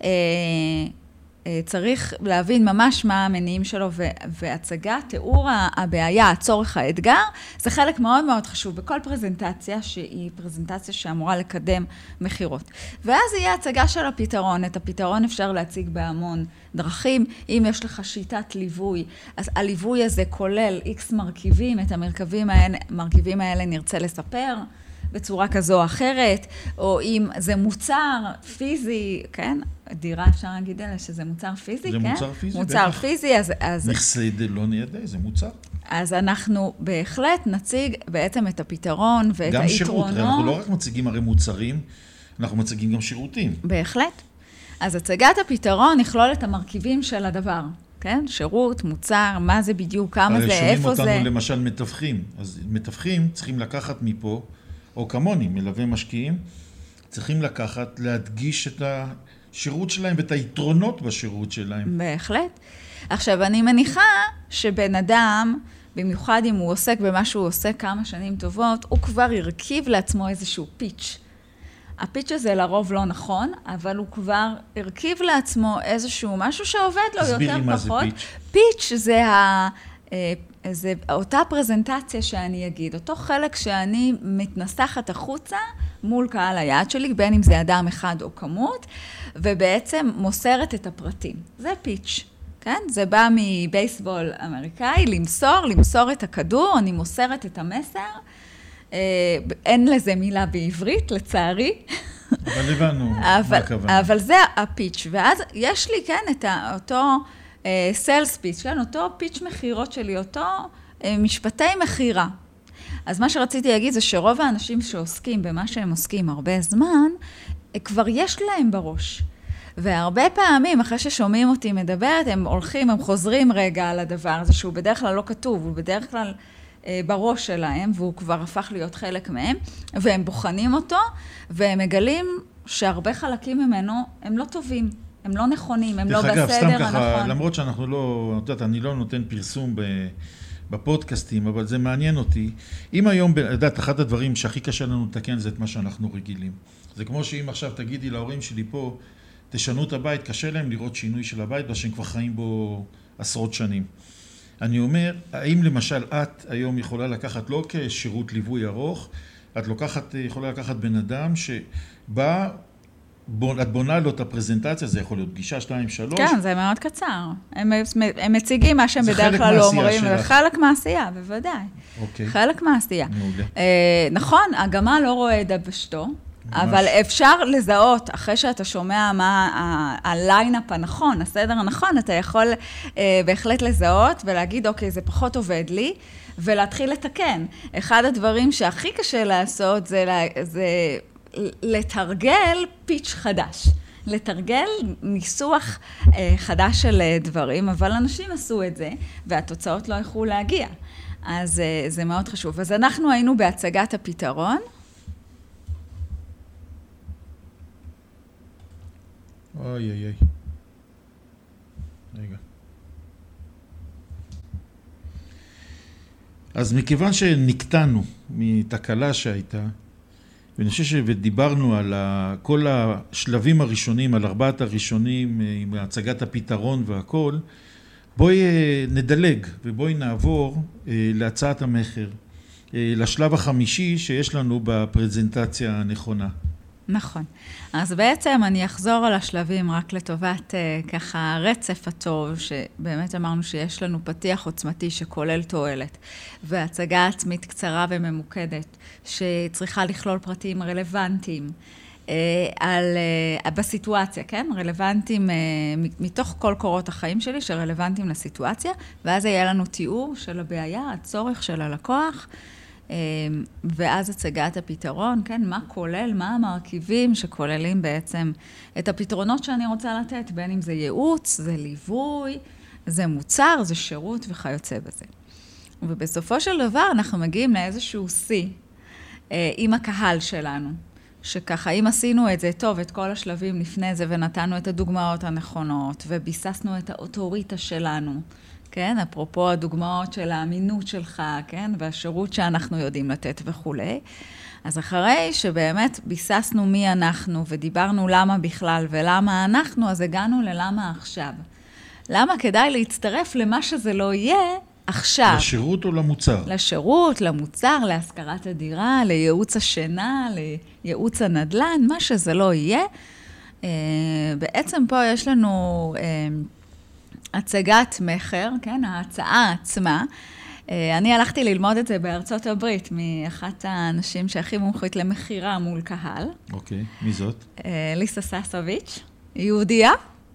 צריך להבין ממש מה המניעים שלו, והצגה, תיאור הבעיה, הצורך, האתגר, זה חלק מאוד מאוד חשוב בכל פרזנטציה, שהיא פרזנטציה שאמורה לקדם מחירות. ואז יהיה הצגה של הפתרון. את הפתרון אפשר להציג בהמון דרכים. אם יש לך שיטת ליווי, אז הליווי הזה כולל איקס מרכיבים, את המרכיבים האלה, מרכיבים האלה נרצה לספר, בצורה כזו או אחרת, או אם זה מוצר פיזי, כן? דירה אפשר להגיד עליה שזה מוצר פיזי, זה כן? זה מוצר פיזי, מוצר בטח. פיזי, אז... אז... נכסי דלא ניידי, זה מוצר. אז אנחנו בהחלט נציג בעצם את הפתרון ואת גם היתרונות. שירות, אנחנו לא רק מציגים הרי מוצרים, אנחנו מציגים גם שירותים. בהחלט. אז הצגת הפתרון נכלול את המרכיבים של הדבר, כן? שירות, מוצר, מה זה בדיוק, כמה זה, איפה זה. הרי שומעים אותנו למשל מתווכים, אז מתווכים צריכים לקחת מפה, או כמוני, מלווה משקיעים, צריכים לקחת, להדגיש את השירות שלהם ואת היתרונות בשירות שלהם. בהחלט. עכשיו, אני מניחה שבן אדם, במיוחד אם הוא עוסק במה שהוא עוסק כמה שנים טובות, הוא כבר הרכיב לעצמו איזשהו פיץ'. הפיץ' הזה לרוב לא נכון, אבל הוא כבר הרכיב לעצמו איזשהו משהו שעובד לו יותר פחות. תסבירי מה זה פיץ'. פיץ' זה ה... זה אותה פרזנטציה שאני אגיד, אותו חלק שאני מתנסחת החוצה מול קהל היעד שלי, בין אם זה אדם אחד או כמות, ובעצם מוסרת את הפרטים. זה פיץ', כן? זה בא מבייסבול אמריקאי, למסור, למסור את הכדור, אני מוסרת את המסר. אין לזה מילה בעברית, לצערי. אבל הבנו מה הכוונה. אבל זה הפיץ', ואז יש לי, כן, את אותו... סיילס פיץ', כן, אותו פיץ' מחירות שלי, אותו משפטי מחירה. אז מה שרציתי להגיד זה שרוב האנשים שעוסקים במה שהם עוסקים הרבה זמן, כבר יש להם בראש. והרבה פעמים, אחרי ששומעים אותי מדברת, הם הולכים, הם חוזרים רגע על הדבר הזה, שהוא בדרך כלל לא כתוב, הוא בדרך כלל בראש שלהם, והוא כבר הפך להיות חלק מהם, והם בוחנים אותו, והם מגלים שהרבה חלקים ממנו הם לא טובים. הם לא נכונים, הם לא בסדר הנכון. דרך אגב, סתם ככה, למרות שאנחנו לא, יודעת, אני לא נותן פרסום בפודקאסטים, אבל זה מעניין אותי. אם היום, יודעת, אחד הדברים שהכי קשה לנו לתקן זה את מה שאנחנו רגילים. זה כמו שאם עכשיו תגידי להורים שלי פה, תשנו את הבית, קשה להם לראות שינוי של הבית, שהם כבר חיים בו עשרות שנים. אני אומר, האם למשל את היום יכולה לקחת, לא כשירות ליווי ארוך, את לוקחת, יכולה לקחת בן אדם שבא, את בונה לו את הפרזנטציה, זה יכול להיות פגישה שתיים, שלוש. כן, זה מאוד קצר. הם, הם מציגים מה שהם בדרך כלל לא אומרים, וחלק מהעשייה, בוודאי. אוקיי. חלק מהעשייה. מעולה. אה, נכון, הגמל לא רואה את דבשתו, אבל אפשר לזהות, אחרי שאתה שומע מה הליינאפ הנכון, הסדר הנכון, אתה יכול אה, בהחלט לזהות ולהגיד, אוקיי, זה פחות עובד לי, ולהתחיל לתקן. אחד הדברים שהכי קשה לעשות זה... זה לתרגל פיץ' חדש, לתרגל ניסוח חדש של דברים, אבל אנשים עשו את זה, והתוצאות לא יכלו להגיע. אז זה מאוד חשוב. אז אנחנו היינו בהצגת הפתרון. אוי אוי אוי. רגע. אז מכיוון שנקטענו מתקלה שהייתה, ואני חושב שדיברנו על כל השלבים הראשונים, על ארבעת הראשונים, עם הצגת הפתרון והכל, בואי נדלג ובואי נעבור להצעת המחר, לשלב החמישי שיש לנו בפרזנטציה הנכונה. נכון. אז בעצם אני אחזור על השלבים רק לטובת ככה הרצף הטוב, שבאמת אמרנו שיש לנו פתיח עוצמתי שכולל תועלת, והצגה עצמית קצרה וממוקדת, שצריכה לכלול פרטים רלוונטיים, על, בסיטואציה, כן? רלוונטיים מתוך כל קורות החיים שלי, שרלוונטיים לסיטואציה, ואז יהיה לנו תיאור של הבעיה, הצורך של הלקוח, ואז הצגת הפתרון, כן? מה כולל, מה המרכיבים שכוללים בעצם את הפתרונות שאני רוצה לתת, בין אם זה ייעוץ, זה ליווי, זה מוצר, זה שירות וכיוצא בזה. ובסופו של דבר אנחנו מגיעים לאיזשהו שיא עם הקהל שלנו. שככה, אם עשינו את זה טוב, את כל השלבים לפני זה, ונתנו את הדוגמאות הנכונות, וביססנו את האוטוריטה שלנו, כן? אפרופו הדוגמאות של האמינות שלך, כן? והשירות שאנחנו יודעים לתת וכו'. אז אחרי שבאמת ביססנו מי אנחנו, ודיברנו למה בכלל ולמה אנחנו, אז הגענו ללמה עכשיו. למה כדאי להצטרף למה שזה לא יהיה, עכשיו. לשירות או למוצר? לשירות, למוצר, להשכרת הדירה, לייעוץ השינה, לייעוץ הנדל"ן, מה שזה לא יהיה. בעצם פה יש לנו הצגת מחר, כן, ההצעה עצמה. אני הלכתי ללמוד את זה בארצות הברית, מאחת האנשים שהכי מומחית למחירה מול קהל. אוקיי, מי זאת? ליסה ססוביץ', יהודייה.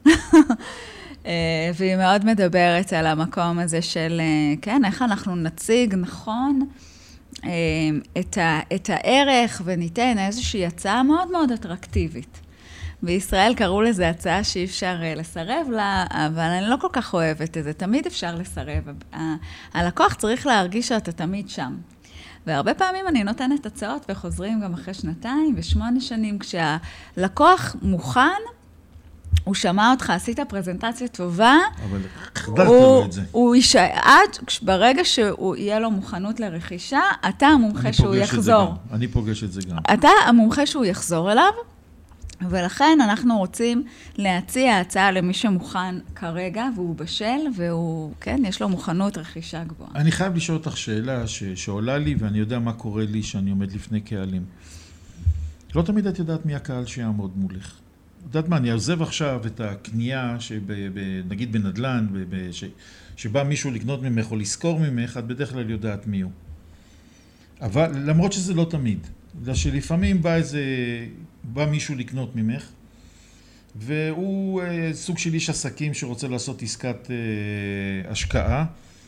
והיא מאוד מדברת על המקום הזה של, כן, איך אנחנו נציג נכון את, ה, את הערך וניתן איזושהי הצעה מאוד מאוד אטרקטיבית. בישראל קראו לזה הצעה שאי אפשר לסרב לה, אבל אני לא כל כך אוהבת את זה, תמיד אפשר לסרב. הלקוח צריך להרגיש שאתה תמיד שם. והרבה פעמים אני נותנת הצעות וחוזרים גם אחרי שנתיים ושמונה שנים, כשהלקוח מוכן, הוא שמע אותך, עשית פרזנטציה טובה. אבל חדרת לו את זה. הוא ישעד, ברגע שהוא יהיה לו מוכנות לרכישה, אתה המומחה שהוא יחזור. אני פוגש את זה גם. אתה המומחה שהוא יחזור אליו, ולכן אנחנו רוצים להציע הצעה למי שמוכן כרגע, והוא בשל, והוא, כן, יש לו מוכנות רכישה גבוהה. אני חייב לשאול אותך שאלה שעולה לי, ואני יודע מה קורה לי שאני עומד לפני קהלים. לא תמיד את יודעת מי הקהל שיעמוד מולך. יודעת מה, אני עוזב עכשיו את הקנייה, נגיד בנדל"ן, שבא מישהו לקנות ממך או לזכור ממך, את בדרך כלל יודעת מי הוא. אבל למרות שזה לא תמיד, בגלל שלפעמים בא איזה, בא מישהו לקנות ממך, והוא סוג של איש עסקים שרוצה לעשות עסקת השקעה,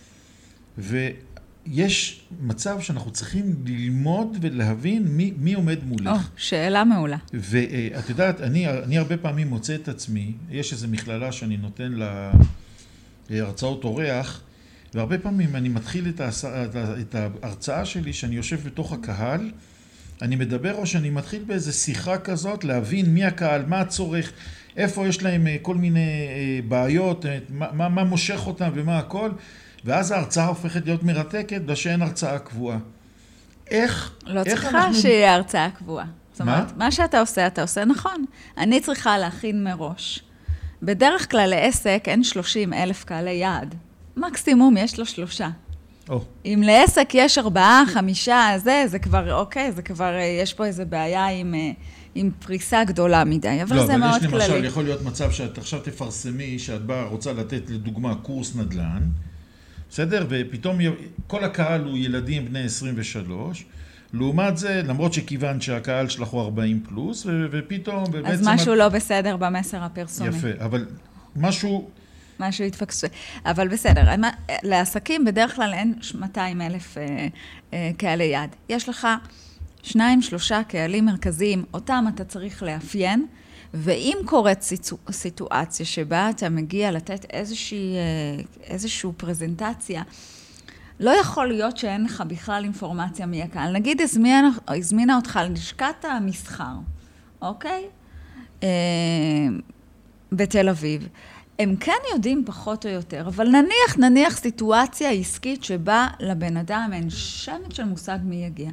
ויש מצב שאנחנו צריכים ללמוד ולהבין מי, מי עומד מולך. או, שאלה מעולה. ואת יודעת, אני, אני הרבה פעמים מוצא את עצמי, יש איזו מכללה שאני נותן לה הרצאות אורח, והרבה פעמים אני מתחיל את, ההס... את ההרצאה שלי, שאני יושב בתוך הקהל, אני מדבר או שאני מתחיל באיזו שיחה כזאת, להבין מי הקהל, מה הצורך, איפה יש להם כל מיני בעיות, מה, מה, מה מושך אותם ומה הכל, ואז ההרצאה הופכת להיות מרתקת, ושאין הרצאה קבועה. איך, לא איך צריכה אנחנו... שיהיה הרצאה קבועה. זאת מה? אומרת, מה שאתה עושה, אתה עושה נכון. אני צריכה להכין מראש. בדרך כלל לעסק אין שלושים אלף קהלי יעד. מקסימום יש לו שלושה. או. אם לעסק יש ארבעה, חמישה, זה, זה כבר, אוקיי, זה כבר, יש פה איזו בעיה עם, עם פריסה גדולה מדי, אבל לא, זה אבל מאוד יש כללי. למשל, יכול להיות מצב שאת עכשיו תפרסמי, שאת באה, רוצה לתת לדוגמה קורס נדל"ן, בסדר? ופתאום כל הקהל הוא ילדים בני עשרים ושלוש, לעומת זה, למרות שכיוון שהקהל שלך הוא ארבעים פלוס, ופתאום... אז משהו את... לא בסדר במסר הפרסומי. יפה, אבל משהו... משהו יתפקסו. אבל בסדר, לעסקים בדרך כלל אין מאתיים אלף אה, אה, קהלי יעד. יש לך שניים, שלושה קהלים מרכזיים, אותם אתה צריך לאפיין, ואם קורית סיטו, סיטואציה שבה אתה מגיע לתת איזושהי, איזושהי פרזנטציה, לא יכול להיות שאין לך בכלל אינפורמציה מי הקהל. נגיד, הזמינה, הזמינה אותך ללשכת המסחר, אוקיי? אה, בתל אביב. הם כן יודעים פחות או יותר, אבל נניח, נניח סיטואציה עסקית שבה לבן אדם אין שמץ של מושג מי יגיע.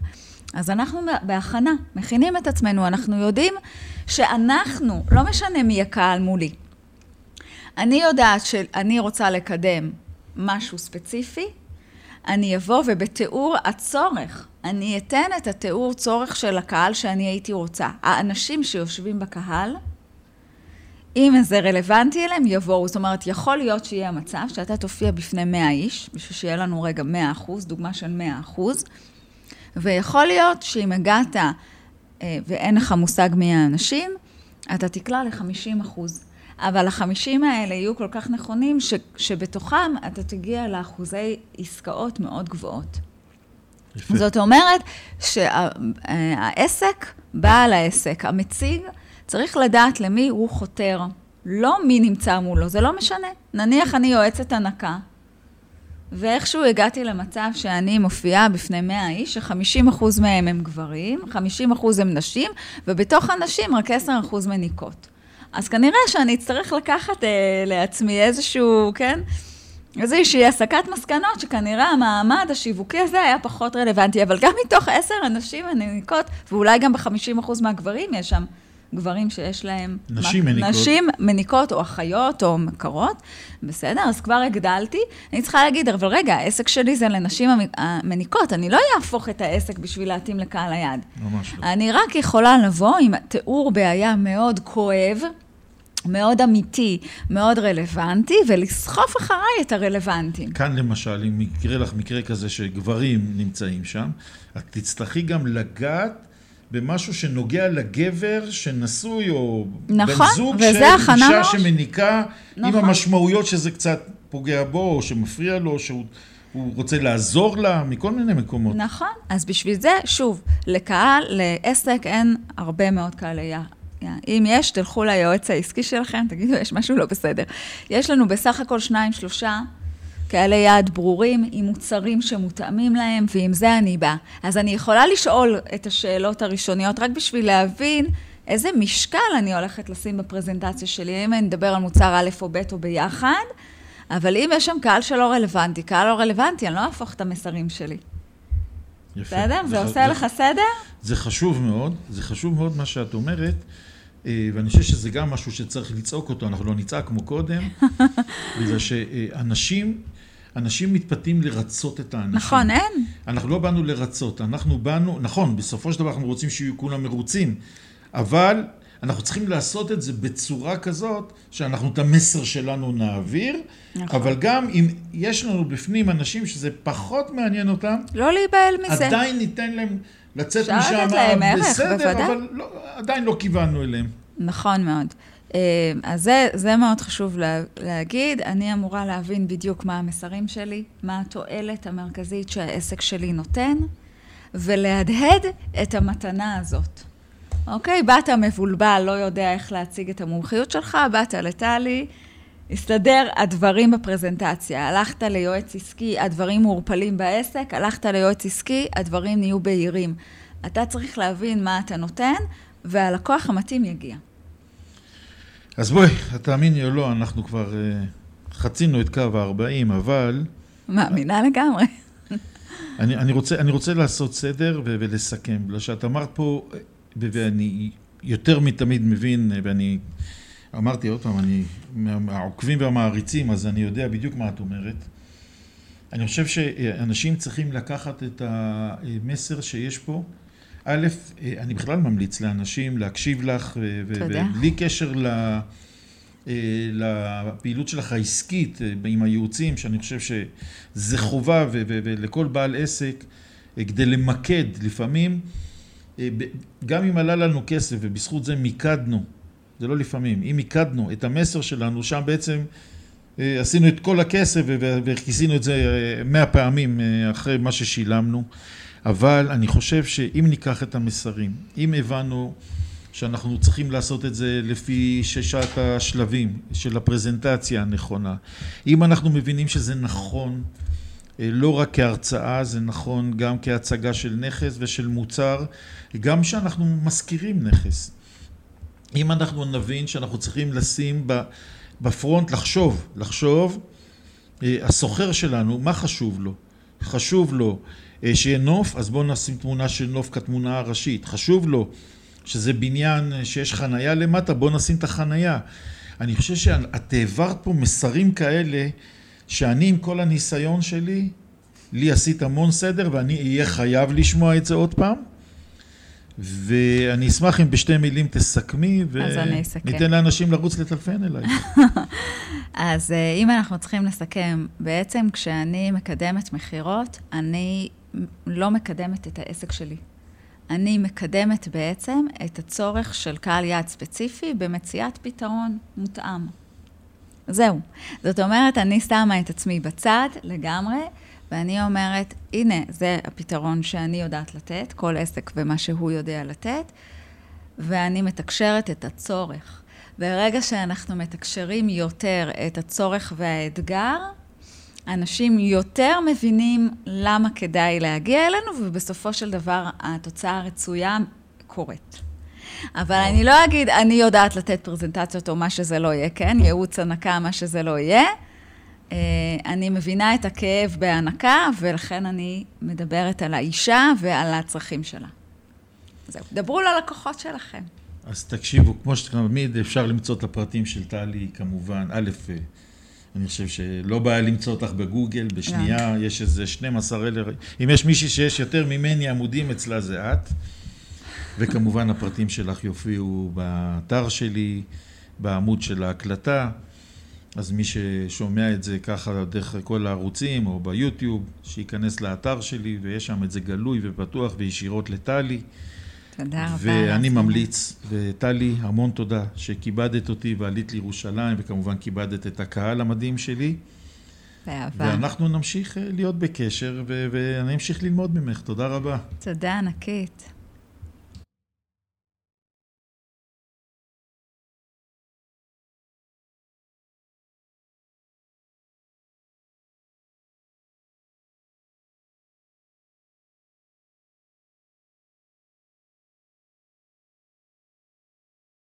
אז אנחנו בהכנה, מכינים את עצמנו, אנחנו יודעים שאנחנו, לא משנה מי הקהל מולי, אני יודעת שאני רוצה לקדם משהו ספציפי, אני אבוא ובתיאור הצורך, אני אתן את התיאור צורך של הקהל שאני הייתי רוצה. האנשים שיושבים בקהל, אם זה רלוונטי אליהם, יבואו. זאת אומרת, יכול להיות שיהיה המצב שאתה תופיע בפני מאה איש, בשביל שיהיה לנו רגע מאה אחוז, דוגמה של מאה אחוז, ויכול להיות שאם הגעת ואין לך מושג מי האנשים, אתה תקלע ל-חמישים אחוז. אבל ה-חמישים האלה יהיו כל כך נכונים, ש- שבתוכם אתה תגיע לאחוזי עסקאות מאוד גבוהות. יפה. זאת אומרת שהעסק, בעל העסק, המציג, צריך לדעת למי הוא חותר, לא מי נמצא מולו, זה לא משנה. נניח אני יועצת הנקה, ואיכשהו הגעתי למצב שאני מופיעה בפני מאה איש, ש-חמישים אחוז מהם הם גברים, חמישים אחוז הם נשים, ובתוך הנשים רק עשרה אחוז מניקות. אז כנראה שאני אצטרך לקחת אה, לעצמי איזשהו, כן? איזושהי הסקת מסקנות, שכנראה המעמד השיווקי הזה היה פחות רלוונטי, אבל גם מתוך עשר אנשים מניקות, ואולי גם ב-חמישים אחוז מהגברים יש שם גברים שיש להם... נשים מה, מניקות. נשים מניקות או אחיות או מכרות, בסדר? אז כבר הגדלתי. אני צריכה להגיד, אבל רגע, העסק שלי זה לנשים המניקות, אני לא יהפוך את העסק בשביל להתאים לקהל היד. ממש לא. אני רק יכולה לבוא עם תיאור בעיה מאוד כואב, מאוד אמיתי, מאוד רלוונטי, ולסחוף אחריי את הרלוונטים. כאן למשל, אם יקרה לך מקרה כזה שגברים נמצאים שם, את תצטרכי גם לגעת במשהו שנוגע לגבר שנשוי, או נכון, בן זוג של אישה שמניקה, נכון. עם המשמעויות שזה קצת פוגע בו, או שמפריע לו, או שהוא הוא רוצה לעזור לה, מכל מיני מקומות. נכון, אז בשביל זה, שוב, לקהל, לעסק, אין הרבה מאוד קהלי יעד. אם יש, תלכו ליועץ העסקי שלכם, תגידו, יש משהו לא בסדר. יש לנו בסך הכל שניים, שלושה קהלי יעד ברורים, עם מוצרים שמותאמים להם, ועם זה אני באה. אז אני יכולה לשאול את השאלות הראשוניות, רק בשביל להבין איזה משקל אני הולכת לשים בפרזנטציה שלי, אם אני מדבר על מוצר א' או ב' או ביחד, אבל אם יש שם קהל שלא רלוונטי, קהל לא רלוונטי, אני לא אהפוך את המסרים שלי. יפה. בסדר? זה, זה עושה זה, לך סדר? זה חשוב מאוד, זה חשוב מאוד מה שאת אומרת, ואני חושב שזה גם משהו שצריך לצעוק אותו, אנחנו לא נצעק כמו קודם, בגלל שאנשים, אנשים מתפתים לרצות את האנשים. נכון, אין. אנחנו לא באנו לרצות, אנחנו באנו, נכון, בסופו של דבר אנחנו רוצים שיהיו כולם מרוצים, אבל אנחנו צריכים לעשות את זה בצורה כזאת, שאנחנו את המסר שלנו נעביר, נכון. אבל גם אם יש לנו בפנים אנשים שזה פחות מעניין אותם, לא להיבהל מזה. עדיין ניתן להם לצאת משם בסדר, אבל לא, עדיין לא כיוונו אליהם. נכון מאוד. אז זה, זה מאוד חשוב לה, להגיד. אני אמורה להבין בדיוק מה המסרים שלי, מה התועלת המרכזית שהעסק שלי נותן, ולהדהד את המתנה הזאת. אוקיי, באת מבולבל, לא יודע איך להציג את המומחיות שלך, באת לטלי, הסתדר הדברים בפרזנטציה, הלכת ליועץ עסקי, הדברים מעורפלים בעסק, הלכת ליועץ עסקי, הדברים נהיו בהירים. אתה צריך להבין מה אתה נותן, והלקוח המתאים יגיע. אז בואי, תאמיני או לא, אנחנו כבר uh, חצינו את קו ה-ארבעים, אבל... מאמינה לגמרי. אני, אני, רוצה, אני רוצה לעשות סדר ו- ולסכם, בגלל שאת אמרת פה, ואני יותר מתמיד מבין, ואני אמרתי עוד פעם, אני מהעוקבים והמעריצים, אז אני יודע בדיוק מה את אומרת. אני חושב שאנשים צריכים לקחת את המסר שיש פה. א', אני בכלל ממליץ לאנשים להקשיב לך, ובלי קשר לפעילות שלך העסקית עם הייעוצים, שאני חושב שזה חובה, ולכל בעל עסק, כדי למקד לפעמים, גם אם עלה לנו כסף ובזכות זה מיקדנו, זה לא לפעמים, אם מיקדנו את המסר שלנו, שם בעצם עשינו את כל הכסף וכיסינו את זה מאה פעמים אחרי מה ששילמנו, אבל אני חושב שאם ניקח את המסרים, אם הבנו שאנחנו צריכים לעשות את זה לפי ששת השלבים של הפרזנטציה הנכונה, אם אנחנו מבינים שזה נכון, לא רק כהרצאה, זה נכון גם כהצגה של נכס ושל מוצר, גם שאנחנו מזכירים נכס. אם אנחנו נבין שאנחנו צריכים לשים בפרונט, לחשוב, לחשוב, הסוחר שלנו, מה חשוב לו? חשוב לו שיהיה נוף, אז בואו נשים תמונה של נוף כתמונה הראשית. חשוב לו שזה בניין שיש חנייה למטה, בואו נשים את החנייה. אני חושב שאת העברת פה מסרים כאלה, שאני עם כל הניסיון שלי, לי עשית המון סדר, ואני אהיה חייב לשמוע את זה עוד פעם. ואני אשמח אם בשתי מילים תסכמי, וניתן לאנשים לרוץ לטלפן אליי. אז אם אנחנו צריכים לסכם, בעצם כשאני מקדמת מחירות, אני לא מקדמת את העסק שלי. אני מקדמת בעצם את הצורך של קהל יעד ספציפי במציאת פתרון מותאם. זהו. זאת אומרת, אני שמה את עצמי בצד לגמרי, ואני אומרת, הנה, זה הפתרון שאני יודעת לתת, כל עסק ומה שהוא יודע לתת, ואני מתקשרת את הצורך. ברגע שאנחנו מתקשרים יותר את הצורך והאתגר, אנשים יותר מבינים למה כדאי להגיע אלינו, ובסופו של דבר התוצאה הרצויה קורית. אבל אני לא אגיד, אני יודעת לתת פרזנטציות או מה שזה לא יהיה, כן? ייעוץ הנקה, מה שזה לא יהיה. אני מבינה את הכאב בהנקה, ולכן אני מדברת על האישה ועל הצרכים שלה. זהו, דברו ללקוחות שלכם. אז תקשיבו, כמו שתמיד אפשר למצוא את הפרטים של טלי, כמובן. א', אני חושב שלא בעיה למצוא אותך בגוגל, בשנייה יש איזה שנים עשר אלף, אם יש מישהי שיש יותר ממני עמודים אצלה זה את, וכמובן הפרטים שלך יופיעו באתר שלי, בעמוד של ההקלטה, אז מי ששומע את זה ככה דרך כל הערוצים או ביוטיוב, שייכנס לאתר שלי ויש שם את זה גלוי ופתוח וישירות לטלי. תודה רבה. ואני ממליץ, וטלי, המון תודה שכיבדת אותי ועלית לירושלים, וכמובן כיבדת את הקהל המדהים שלי. באהבה. ואנחנו נמשיך להיות בקשר, ואני אמשיך ללמוד ממך. תודה רבה. תודה ענקית.